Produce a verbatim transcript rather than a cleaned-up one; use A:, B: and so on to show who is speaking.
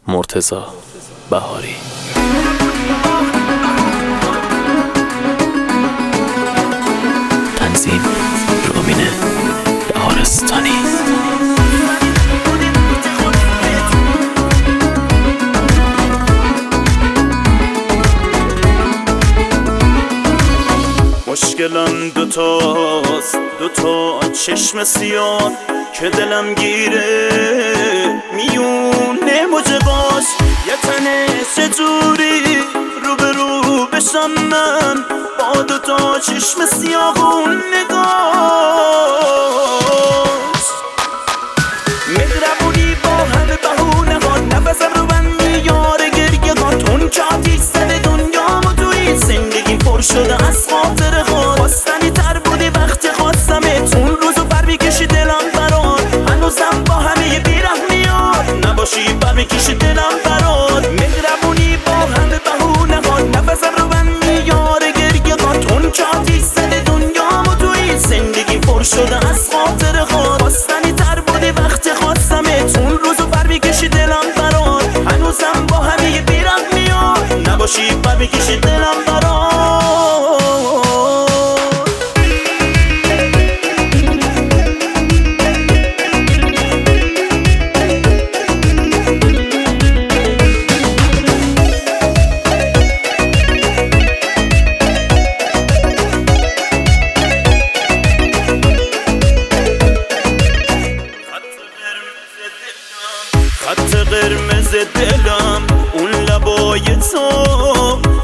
A: مرتضی بهاری. تنظیم روبین بهارستانی.
B: مشکلم دوتاست، دوتا چشم سیاه که دلم گیره میونه موجه باش. یه تنه چجوری رو به رو بشم من با دوتا چشم سیاه و نگاش. مهربونی با همه بهونه ها، نفسم رو بندی یار گریه ها. تون که آتیش زده دنیا و توی زندگی پر شده از خاطره ها. خواستنی تر بودی وقتی خواستمه، تون روزو بر میکشی دلم برات. هنوزم با همه بیرحمی ها نباشی بر میکشی دلم برات. مهربونی با همه بهونه ها، نفسم رو بندی یار گریه ها. تون که آتیش زده دنیا و توی زندگی پر شده از خاطره ها. خواستنی تر بودی وقتی خواستمه، تون روزو بر میکشی دلم برات. هنوزم با همه بیرحمی ها نباشی بر میکشی دلم برات. خط قرمز دلم اون لبای تو